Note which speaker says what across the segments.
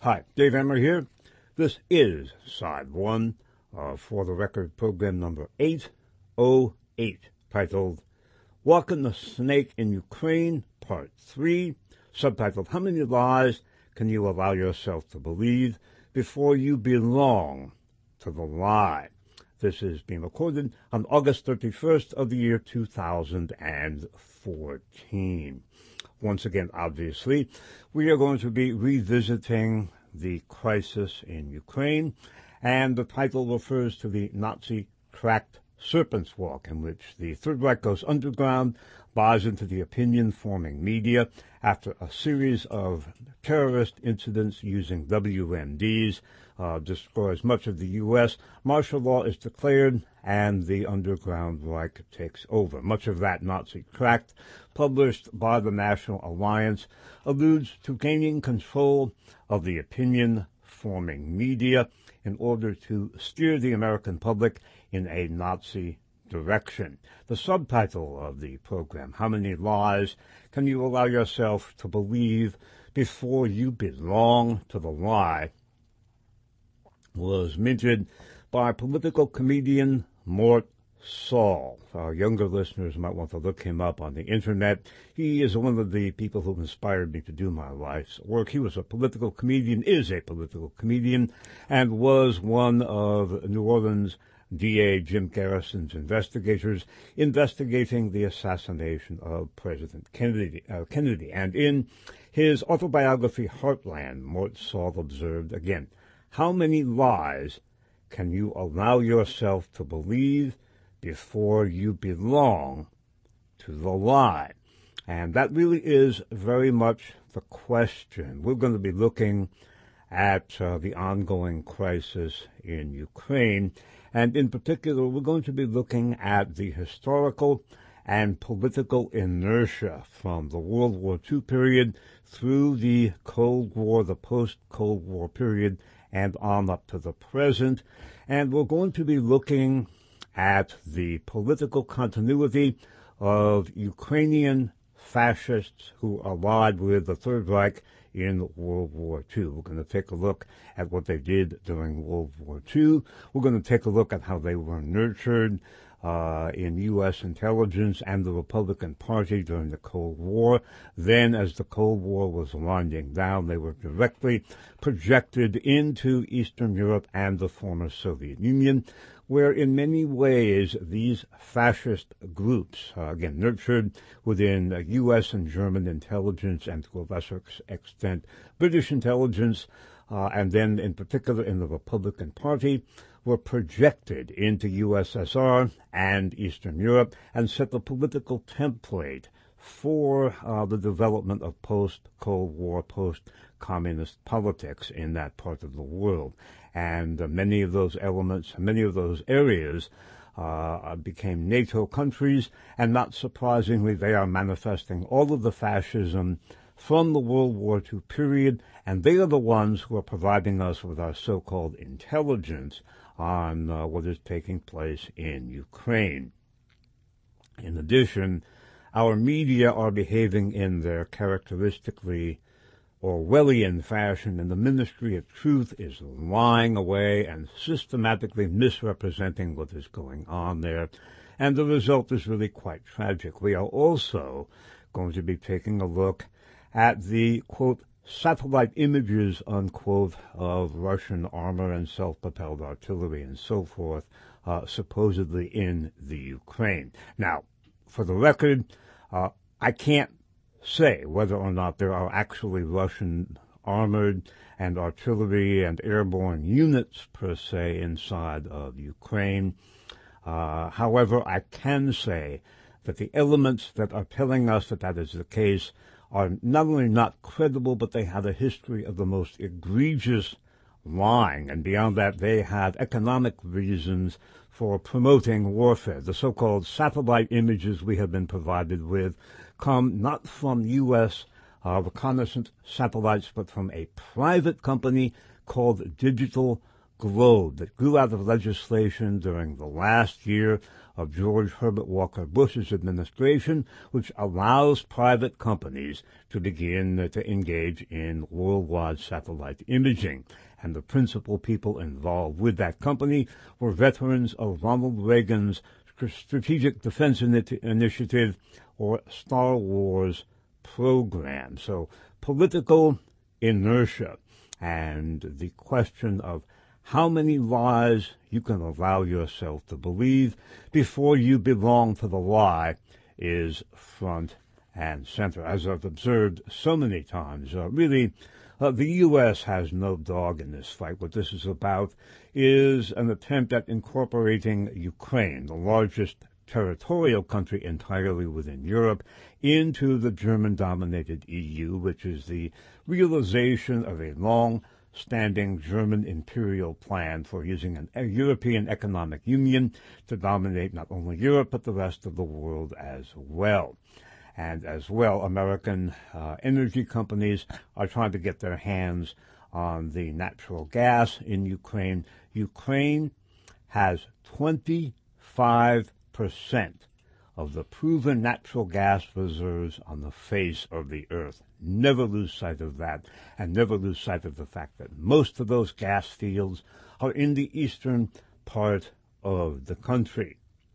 Speaker 1: Hi, Dave Emmer here. This is Side 1 For the Record program number 808, titled Walking the Snake in Ukraine, Part 3, subtitled How Many Lies Can You Allow Yourself to Believe Before You Belong to the Lie? This is being recorded on August 31st of the year 2014. Once again, obviously, we are going to be revisiting the crisis in Ukraine, and the title refers to the Nazi cracked Serpent's Walk, in which the Third Reich goes underground, buys into the opinion-forming media after a series of terrorist incidents using WMDs, destroys much of the U.S., martial law is declared, and the underground Reich takes over. Much of that Nazi tract, published by the National Alliance, alludes to gaining control of the opinion-forming media in order to steer the American public in a Nazi direction. The subtitle of the program, How Many Lies Can You Allow Yourself to Believe Before You Belong to the Lie, was minted by political comedian Mort Sahl. Our younger listeners might want to look him up on the internet. He is one of the people who inspired me to do my life's work. He was a political comedian, is a political comedian, and was one of New Orleans DA Jim Garrison's investigators investigating the assassination of President Kennedy. And in his autobiography, Heartland, Mort Sahl observed, again, how many lies can you allow yourself to believe before you belong to the lie? And that really is very much the question. We're going to be looking at the ongoing crisis in Ukraine, and in particular, we're going to be looking at the historical and political inertia from the World War II period through the Cold War, the post-Cold War period, and on up to the present. And we're going to be looking at the political continuity of Ukrainian fascists who allied with the Third Reich in World War II. We're going to take a look at what they did during World War II. We're going to take a look at how they were nurtured in U.S. intelligence and the Republican Party during the Cold War. Then, as the Cold War was winding down, they were directly projected into Eastern Europe and the former Soviet Union, where in many ways these fascist groups, again, nurtured within U.S. and German intelligence and to a lesser extent British intelligence, and then in particular in the Republican Party, were projected into USSR and Eastern Europe and set the political template for the development of post-Cold War, post-communist politics in that part of the world. And many of those elements, many of those areas became NATO countries, and not surprisingly, they are manifesting all of the fascism from the World War II period, and they are the ones who are providing us with our so-called intelligence on what is taking place in Ukraine. In addition, our media are behaving in their characteristically Orwellian fashion, and the Ministry of Truth is lying away and systematically misrepresenting what is going on there, and the result is really quite tragic. We are also going to be taking a look at the, quote, satellite images, unquote, of Russian armor and self-propelled artillery and so forth, supposedly in the Ukraine. Now, for the record, I can't say whether or not there are actually Russian armored and artillery and airborne units per se inside of Ukraine. However, I can say that the elements that are telling us that that is the case are not only not credible, but they have a history of the most egregious lying, and beyond that, they have economic reasons for promoting warfare. The so-called satellite images we have been provided with come not from U.S. reconnaissance satellites, but from a private company called Digital globe that grew out of legislation during the last year of George Herbert Walker Bush's administration, which allows private companies to begin to engage in worldwide satellite imaging. And the principal people involved with that company were veterans of Ronald Reagan's Strategic Defense Initiative, or Star Wars program. So political inertia and the question of how many lies you can allow yourself to believe before you belong to the lie is front and center. As I've observed so many times, the U.S. has no dog in this fight. What this is about is an attempt at incorporating Ukraine, the largest territorial country entirely within Europe, into the German-dominated EU, which is the realization of a long-standing German imperial plan for using a European economic union to dominate not only Europe but the rest of the world as well. And as well, American energy companies are trying to get their hands on the natural gas in Ukraine. Ukraine has 25% of the proven natural gas reserves on the face of the earth. Never lose sight of that, and never lose sight of the fact that most of those gas fields are in the eastern part of the country.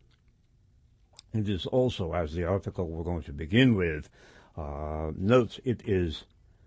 Speaker 1: It is also, as the article we're going to begin with notes, it is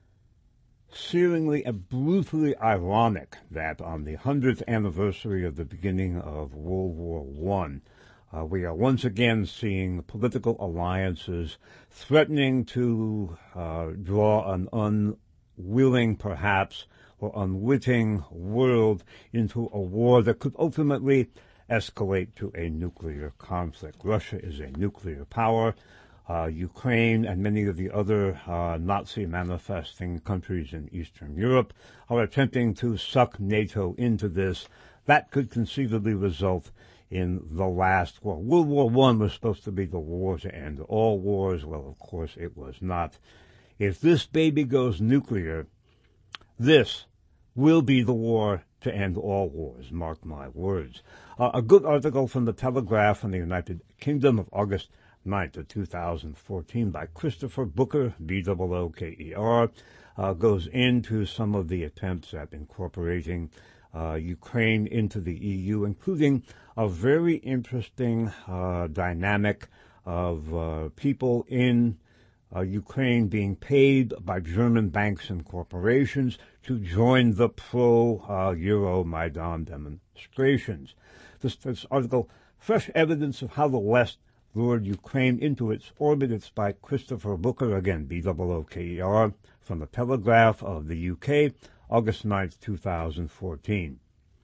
Speaker 1: searingly and brutally ironic that on the 100th anniversary of the beginning of World War I, we are once again seeing political alliances threatening to draw an unwilling, perhaps, or unwitting world into a war that could ultimately escalate to a nuclear conflict. Russia is a nuclear power. Ukraine and many of the other Nazi-manifesting countries in Eastern Europe are attempting to suck NATO into this. That could conceivably result in the last war. World War I was supposed to be the war to end all wars. Well, of course, it was not. If this baby goes nuclear, this will be the war to end all wars, mark my words. A good article from the Telegraph in the United Kingdom of August 9th of 2014 by Christopher Booker, Booker, goes into some of the attempts at incorporating Ukraine into the EU, including a very interesting dynamic of people in Ukraine being paid by German banks and corporations to join the pro-Euromaidan demonstrations. This article, Fresh Evidence of How the West Lured Ukraine into Its Orbit. It's by Christopher Booker, again, Booker, from the Telegraph of the UK, August 9th, 2014.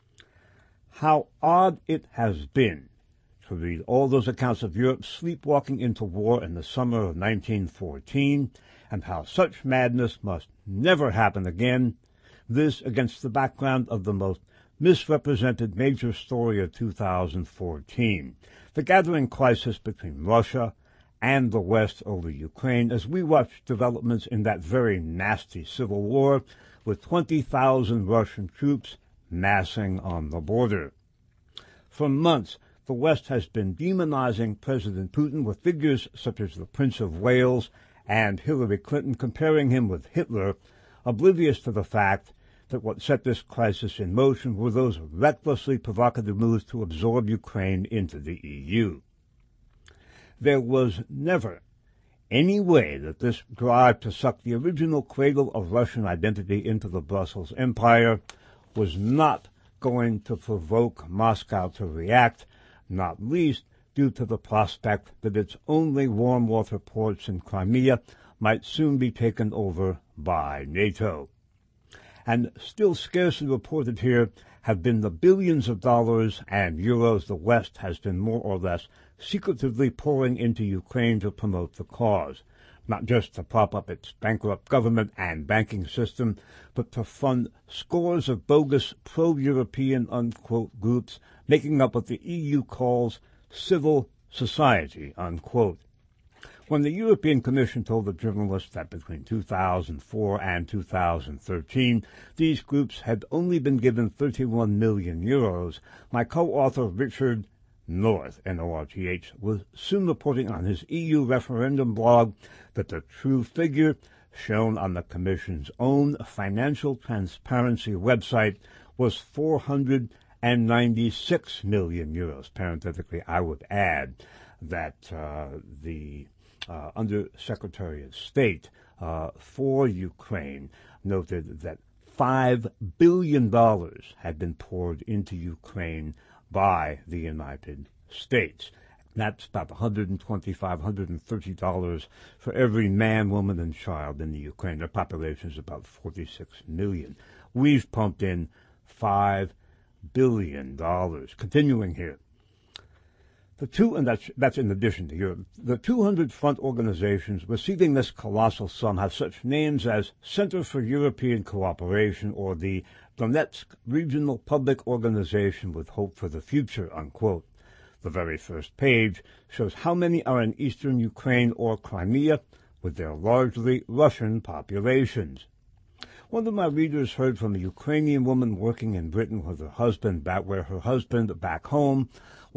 Speaker 1: How odd it has been to read all those accounts of Europe sleepwalking into war in the summer of 1914, and how such madness must never happen again, this against the background of the most misrepresented major story of 2014, the gathering crisis between Russia and the West over Ukraine, as we watch developments in that very nasty civil war, with 20,000 Russian troops massing on the border. For months, the West has been demonizing President Putin, with figures such as the Prince of Wales and Hillary Clinton comparing him with Hitler, oblivious to the fact that what set this crisis in motion were those recklessly provocative moves to absorb Ukraine into the EU. There was never any way that this drive to suck the original cradle of Russian identity into the Brussels Empire was not going to provoke Moscow to react, not least due to the prospect that its only warm water ports in Crimea might soon be taken over by NATO. And still scarcely reported here have been the billions of dollars and euros the West has been more or less secretively pouring into Ukraine to promote the cause, not just to prop up its bankrupt government and banking system, but to fund scores of bogus pro-European, unquote, groups making up what the EU calls civil society, unquote. When the European Commission told the journalists that between 2004 and 2013, these groups had only been given 31 million euros, my co-author Richard North, N-O-R-T-H, was soon reporting on his EU referendum blog that the true figure, shown on the Commission's own financial transparency website, was 496 million euros. Parenthetically, I would add that the Undersecretary of State for Ukraine noted that $5 billion had been poured into Ukraine by the United States. That's about $125, $130 for every man, woman, and child in the Ukraine. Their population is about 46 million. We've pumped in $5 billion. Continuing here. And that's in addition to Europe. The 200 front organizations receiving this colossal sum have such names as Center for European Cooperation or the Donetsk Regional Public Organization with Hope for the Future, unquote. The very first page shows how many are in eastern Ukraine or Crimea, with their largely Russian populations. One of my readers heard from a Ukrainian woman working in Britain with her husband, where her husband back home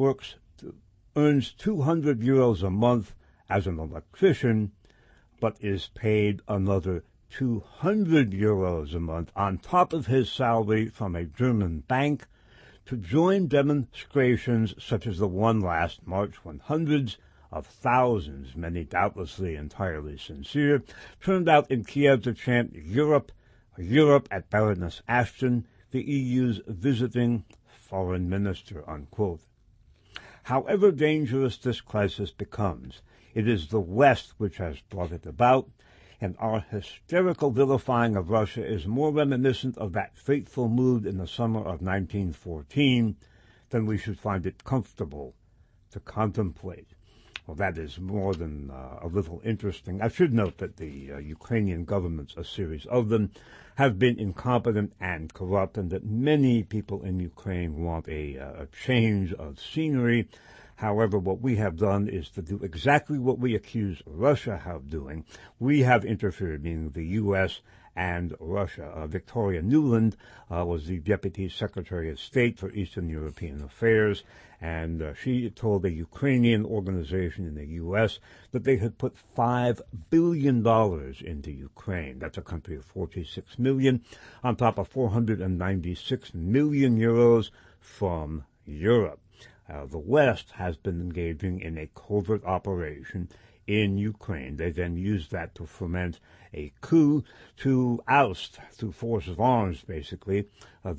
Speaker 1: earns 200 euros a month as an electrician, but is paid another 200 euros a month on top of his salary from a German bank to join demonstrations such as the one last March, when hundreds of thousands, many doubtlessly entirely sincere, turned out in Kiev to chant Europe, Europe at Baroness Ashton, the EU's visiting foreign minister, unquote. However dangerous this crisis becomes, it is the West which has brought it about, and our hysterical vilifying of Russia is more reminiscent of that fateful mood in the summer of 1914 than we should find it comfortable to contemplate. Well, that is more than a little interesting. I should note that the Ukrainian governments, a series of them, have been incompetent and corrupt, and that many people in Ukraine want a change of scenery. However, what we have done is to do exactly what we accuse Russia of doing. We have interfered, meaning the U.S. and Russia. Victoria Nuland was the Deputy Secretary of State for Eastern European Affairs, and she told a Ukrainian organization in the U.S. that they had put $5 billion into Ukraine. That's a country of 46 million, on top of 496 million euros from Europe. The West has been engaging in a covert operation in Ukraine. They then used that to foment a coup to oust, through force of arms, basically,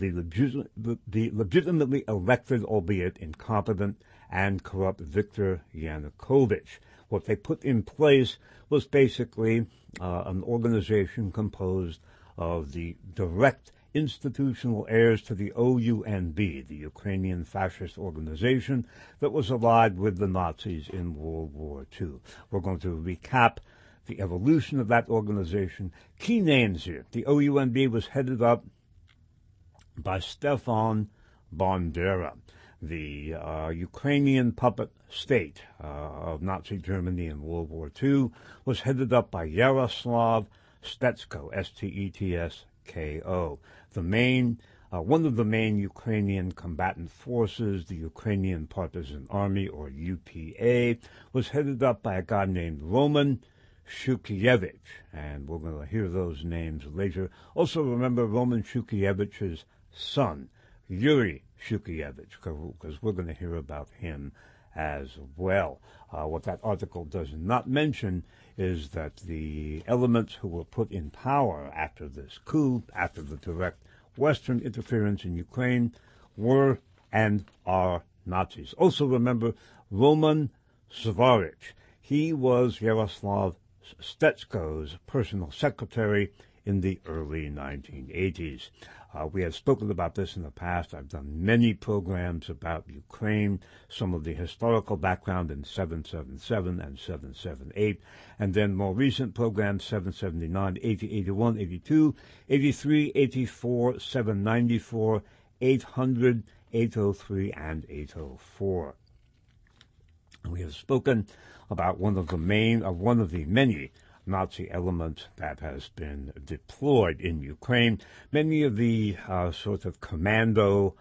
Speaker 1: the legitimately elected, albeit incompetent and corrupt, Viktor Yanukovych. What they put in place was basically an organization composed of the direct institutional heirs to the OUNB, the Ukrainian fascist organization that was allied with the Nazis in World War II. We're going to recap the evolution of that organization. Key names here. The OUNB was headed up by Stefan Bandera. The Ukrainian puppet state of Nazi Germany in World War II was headed up by Yaroslav Stetsko, S-T-E-T-S-K-O. One of the main Ukrainian combatant forces, the Ukrainian Partisan Army, or UPA, was headed up by a guy named Roman Shukievich, and we're going to hear those names later. Also remember Roman Shukievich's son, Yuri Shukievich, because we're going to hear about him as well. What that article does not mention is that the elements who were put in power after this coup, after the direct Western interference in Ukraine, were and are Nazis. Also remember Roman Svarych. He was Yaroslav Stetsko's personal secretary in the early 1980s. We have spoken about this in the past. I've done many programs about Ukraine, some of the historical background in 777 and 778, and then more recent programs 779, 80, 81, 82, 83, 84, 794, 800, 803, and 804. We have spoken about one of the many Nazi elements that has been deployed in Ukraine. Many of the sort of commando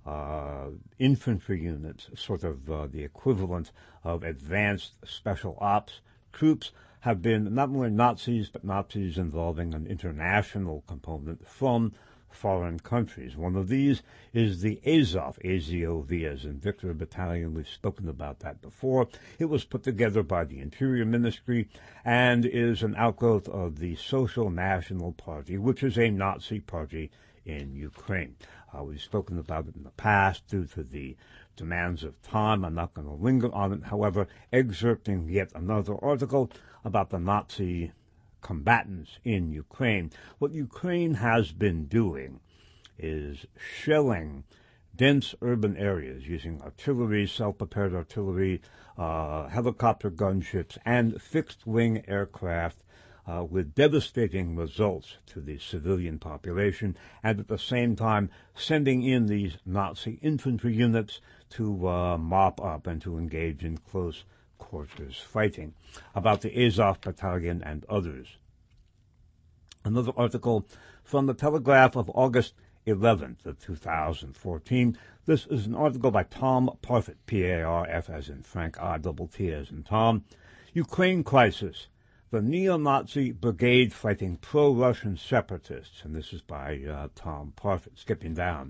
Speaker 1: infantry units, sort of the equivalent of advanced special ops troops, have been not only Nazis, but Nazis involving an international component from foreign countries. One of these is the Azov, A-Z-O-V as in Victor Battalion. We've spoken about that before. It was put together by the Interior Ministry and is an outgrowth of the Social National Party, which is a Nazi party in Ukraine. We've spoken about it in the past due to the demands of time. I'm not going to linger on it, however, excerpting yet another article about the Nazi combatants in Ukraine. What Ukraine has been doing is shelling dense urban areas using artillery, self-prepared artillery, helicopter gunships, and fixed-wing aircraft with devastating results to the civilian population, and at the same time sending in these Nazi infantry units to mop up and to engage in close quarters fighting. About the Azov Battalion and others. Another article from the Telegraph of August 11th of 2014. This is an article by Tom Parfit, P-A-R-F as in Frank, I-double-T as in Tom. Ukraine crisis. The neo-Nazi brigade fighting pro-Russian separatists. And this is by Tom Parfit, skipping down.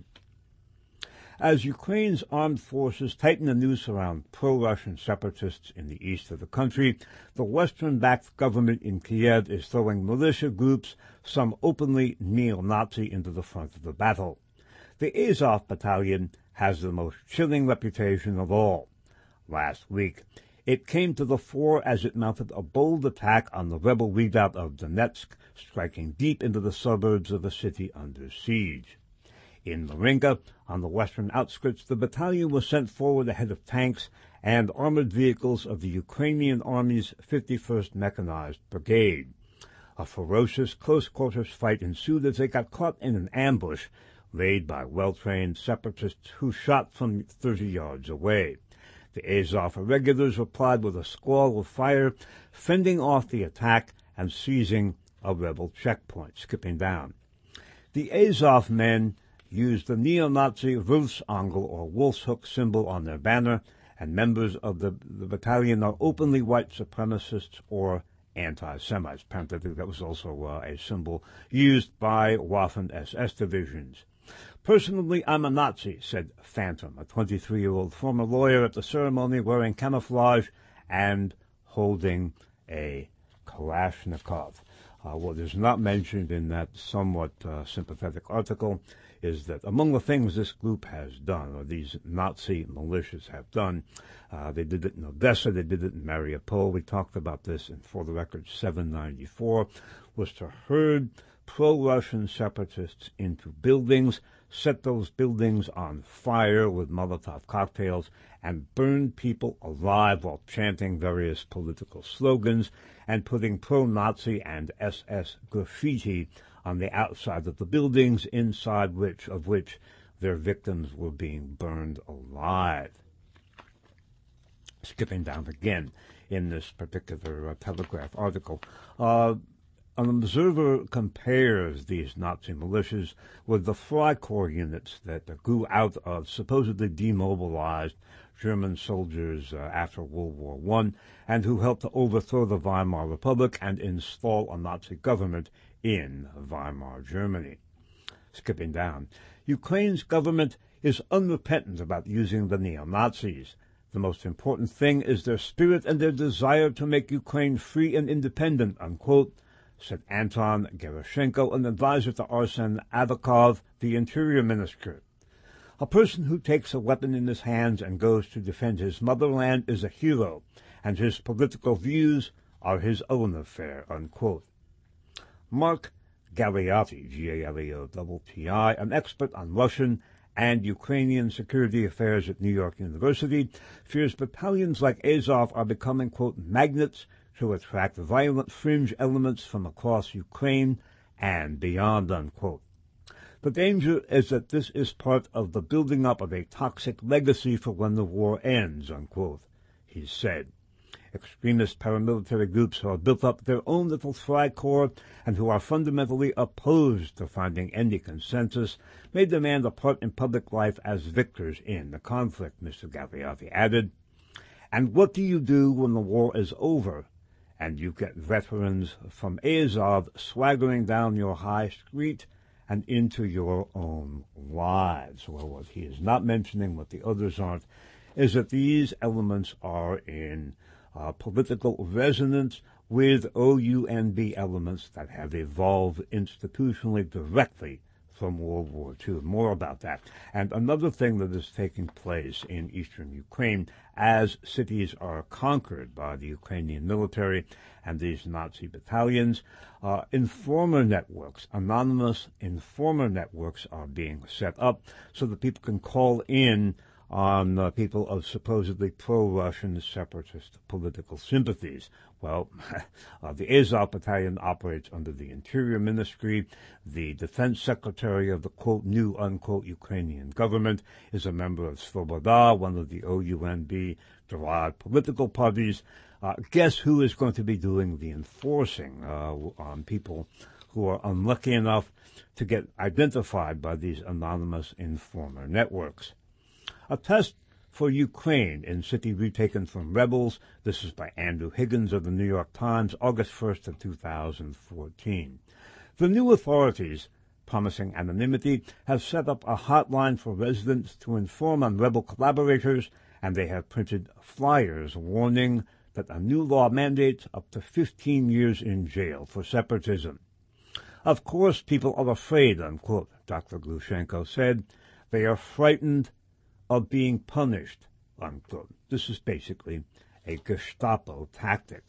Speaker 1: As Ukraine's armed forces tighten the noose around pro-Russian separatists in the east of the country, the Western-backed government in Kiev is throwing militia groups, some openly neo-Nazi, into the front of the battle. The Azov Battalion has the most chilling reputation of all. Last week, it came to the fore as it mounted a bold attack on the rebel redoubt of Donetsk, striking deep into the suburbs of a city under siege. In Marinka, on the western outskirts, the battalion was sent forward ahead of tanks and armored vehicles of the Ukrainian Army's 51st Mechanized Brigade. A ferocious close-quarters fight ensued as they got caught in an ambush laid by well-trained separatists who shot from 30 yards away. The Azov irregulars replied with a squall of fire, fending off the attack and seizing a rebel checkpoint, skipping down. The Azov men used the neo-Nazi Wolfsangel or Wolf's Hook symbol on their banner, and members of the battalion are openly white supremacists or anti-Semites. Apparently that was also a symbol used by Waffen-SS divisions. Personally, I'm a Nazi, said Phantom, a 23-year-old former lawyer at the ceremony wearing camouflage and holding a Kalashnikov. What is not mentioned in that somewhat sympathetic article is that among the things this group has done, or these Nazi militias have done, they did it in Odessa, they did it in Mariupol. We talked about this in, for the record, 794, was to herd pro-Russian separatists into buildings, set those buildings on fire with Molotov cocktails, and burn people alive while chanting various political slogans and putting pro-Nazi and SS graffiti on the outside of the buildings, inside of which their victims were being burned alive. Skipping down again in this particular Telegraph article. An observer compares these Nazi militias with the Freikorps units that grew out of supposedly demobilized German soldiers after World War I, and who helped to overthrow the Weimar Republic and install a Nazi government in Weimar Germany. Skipping down. Ukraine's government is unrepentant about using the neo-Nazis. The most important thing is their spirit and their desire to make Ukraine free and independent, unquote, said Anton Gerashenko, an advisor to Arsen Avakov, the Interior Minister. A person who takes a weapon in his hands and goes to defend his motherland is a hero, and his political views are his own affair, unquote. Mark Galeotti, G-A-L-E-O-T-T-I, an expert on Russian and Ukrainian security affairs at New York University, fears battalions like Azov are becoming, quote, magnets to attract violent fringe elements from across Ukraine and beyond, unquote. The danger is that this is part of the building up of a toxic legacy for when the war ends, unquote, he said. Extremist paramilitary groups who have built up their own little Fry Corps and who are fundamentally opposed to finding any consensus may demand a part in public life as victors in the conflict, Mr. Gagliardi added. And what do you do when the war is over and you get veterans from Azov swaggering down your high street and into your own lives? Well, what he is not mentioning, what the others aren't, is that these elements are in political resonance with OUNB elements that have evolved institutionally directly from World War II. More about that. And another thing that is taking place in eastern Ukraine as cities are conquered by the Ukrainian military and these Nazi battalions, informer networks, anonymous informer networks are being set up so that people can call in on people of supposedly pro-Russian separatist political sympathies. Well, the Azov Battalion operates under the Interior Ministry. The Defense Secretary of the, quote, new, unquote, Ukrainian government is a member of Svoboda, one of the OUNB-derived political parties. Guess who is going to be doing the enforcing on people who are unlucky enough to get identified by these anonymous informer networks? A test for Ukraine in city retaken from rebels. This is by Andrew Higgins of the New York Times, August 1st of 2014. The new authorities, promising anonymity, have set up a hotline for residents to inform on rebel collaborators, and they have printed flyers warning that a new law mandates up to 15 years in jail for separatism. Of course, people are afraid, unquote, Dr. Glushenko said. They are frightened of being punished, unquote. This is basically a Gestapo tactic.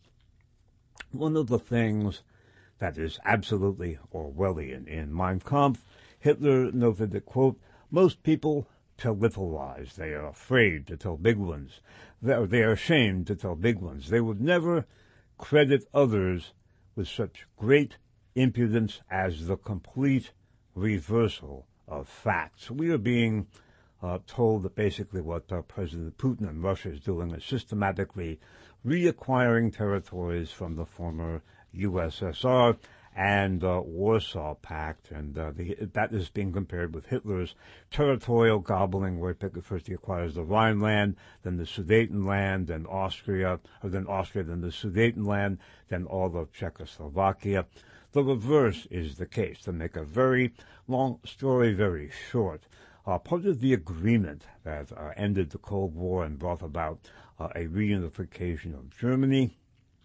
Speaker 1: One of the things that is absolutely Orwellian in Mein Kampf, Hitler noted that, quote, most people tell little lies. They are afraid to tell big ones. They are ashamed to tell big ones. They would never credit others with such great impudence as the complete reversal of facts. We are being told that basically what President Putin and Russia is doing is systematically reacquiring territories from the former USSR and Warsaw Pact, and that is being compared with Hitler's territorial gobbling, where first he acquires the Rhineland, then the Sudetenland, then Austria, then the Sudetenland, then all of Czechoslovakia. The reverse is the case. To make a very long story very short, part of the agreement that ended the Cold War and brought about a reunification of Germany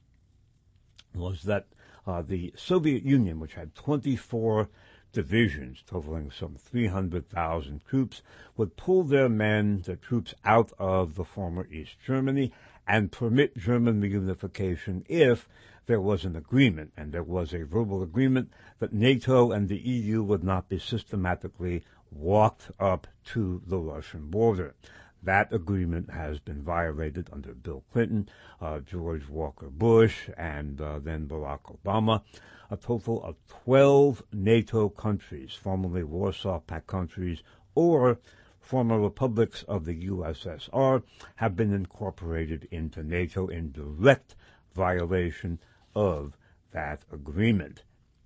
Speaker 1: was that the Soviet Union, which had 24 divisions totaling some 300,000 troops, would pull their troops out of the former East Germany and permit German reunification if there was an agreement, and there was a verbal agreement that NATO and the EU would not be systematically walked up to the Russian border. That agreement has been violated under Bill Clinton, George Walker Bush, and then Barack Obama. A total of 12 NATO countries, formerly Warsaw Pact countries, or former republics of the USSR, have been incorporated into NATO in direct violation of that agreement.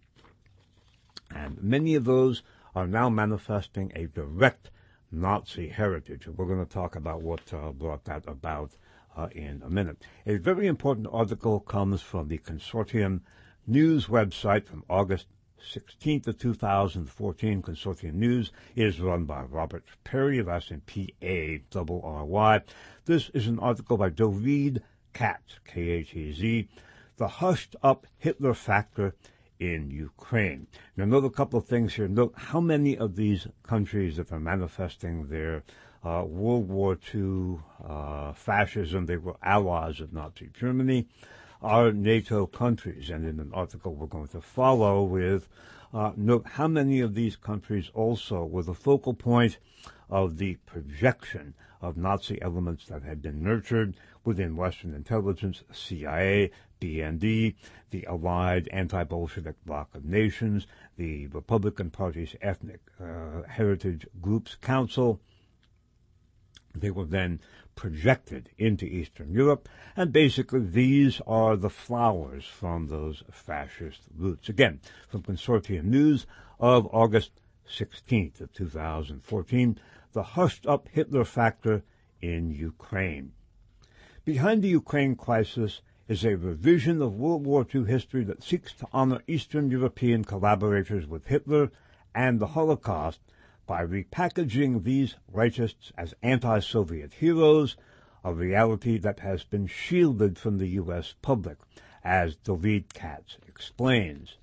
Speaker 1: And many of those are now manifesting a direct Nazi heritage. We're going to talk about what brought that about in a minute. A very important article comes from the Consortium News website from August 16th of 2014. Consortium News is run by Robert Perry, that's in P-A-R-R-Y. This is an article by Dovid Katz, K-A-T-Z, The Hushed Up Hitler Factor in Ukraine. Now, note a couple of things here. Note how many of these countries that are manifesting their World War II fascism, they were allies of Nazi Germany, are NATO countries. And in an article we're going to follow with, note how many of these countries also were the focal point of the projection of Nazi elements that had been nurtured within Western intelligence, CIA, BND, the Allied Anti-Bolshevik Bloc of Nations, the Republican Party's Ethnic Heritage Groups Council, They were then projected into Eastern Europe, and basically these are the flowers from those fascist roots. Again, from Consortium News of August 16th of 2014, the hushed-up Hitler factor in Ukraine. Behind the Ukraine crisis is a revision of World War II history that seeks to honor Eastern European collaborators with Hitler and the Holocaust by repackaging these racists as anti-Soviet heroes, a reality that has been shielded from the U.S. public, as David Katz explains.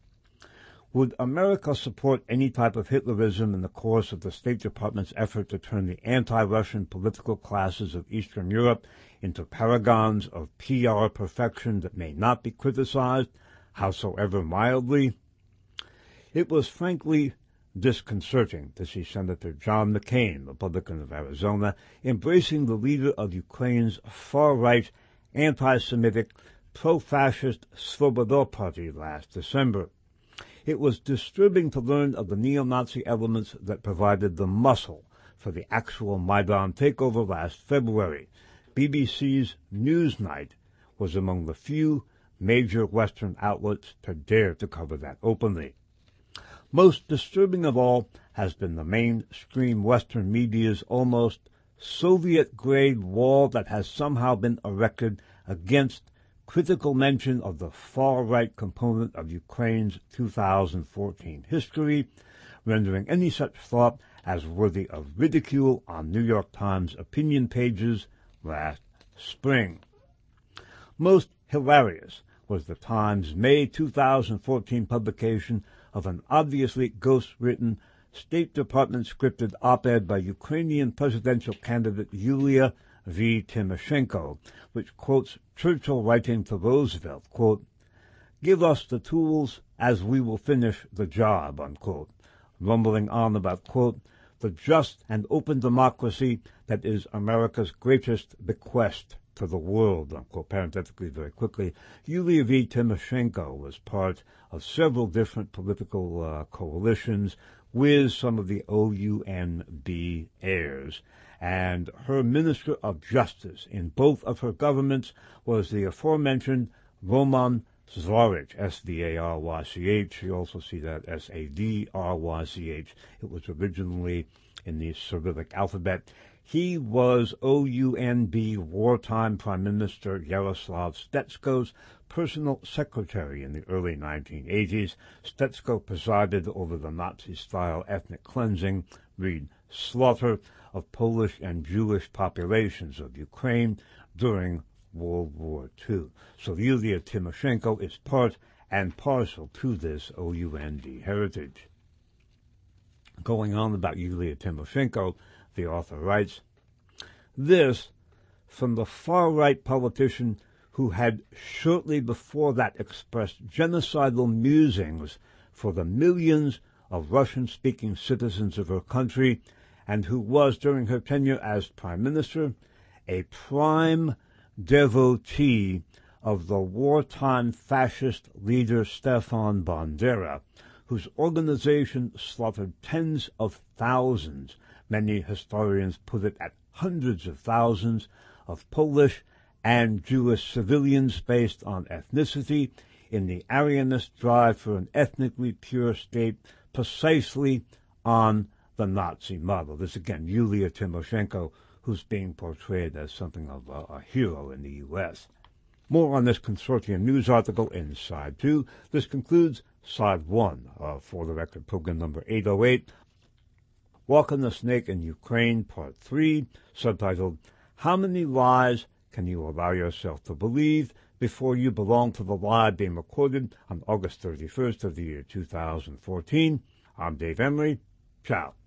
Speaker 1: Would America support any type of Hitlerism in the course of the State Department's effort to turn the anti-Russian political classes of Eastern Europe into paragons of PR perfection that may not be criticized, howsoever mildly? It was frankly disconcerting to see Senator John McCain, Republican of Arizona, embracing the leader of Ukraine's far-right, anti-Semitic, pro-fascist Svoboda Party last December. It was disturbing to learn of the neo-Nazi elements that provided the muscle for the actual Maidan takeover last February. BBC's Newsnight was among the few major Western outlets to dare to cover that openly. Most disturbing of all has been the mainstream Western media's almost Soviet-grade wall that has somehow been erected against critical mention of the far-right component of Ukraine's 2014 history, rendering any such thought as worthy of ridicule on New York Times opinion pages last spring. Most hilarious was the Times' May 2014 publication of an obviously ghost-written, State Department-scripted op-ed by Ukrainian presidential candidate Yulia V. Tymoshenko, which quotes Churchill writing to Roosevelt, quote, "Give us the tools as we will finish the job," unquote, rumbling on about, quote, "the just and open democracy that is America's greatest bequest to the world," unquote. Parenthetically, very quickly, Yulia V. Tymoshenko was part of several different political coalitions with some of the OUNB heirs, and her Minister of Justice in both of her governments was the aforementioned Roman Svarych, S-V-A-R-Y-C-H. You also see that S-A-V-R-Y-C-H. It was originally in the Cyrillic alphabet. He was OUNB wartime Prime Minister Yaroslav Stetsko's personal secretary in the early 1980s. Stetsko presided over the Nazi-style ethnic cleansing, read slaughter, of Polish and Jewish populations of Ukraine during World War II. So Yulia Tymoshenko is part and parcel to this OUND heritage. Going on about Yulia Tymoshenko, the author writes, "This, from the far-right politician who had shortly before that expressed genocidal musings for the millions of Russian-speaking citizens of her country, and who was, during her tenure as Prime Minister, a prime devotee of the wartime fascist leader Stefan Bandera, whose organization slaughtered tens of thousands, many historians put it at hundreds of thousands, of Polish and Jewish civilians based on ethnicity in the Aryanist drive for an ethnically pure state precisely on the Nazi model." This again, Yulia Tymoshenko, who's being portrayed as something of a hero in the U.S. More on this Consortium News article in Side 2. This concludes Side 1 of For the Record program number 808. Walking the Snake in Ukraine, Part 3, subtitled, "How Many Lies Can You Allow Yourself to Believe Before You Belong to the Lie," being recorded on August 31st of the year 2014. I'm Dave Emery. Ciao.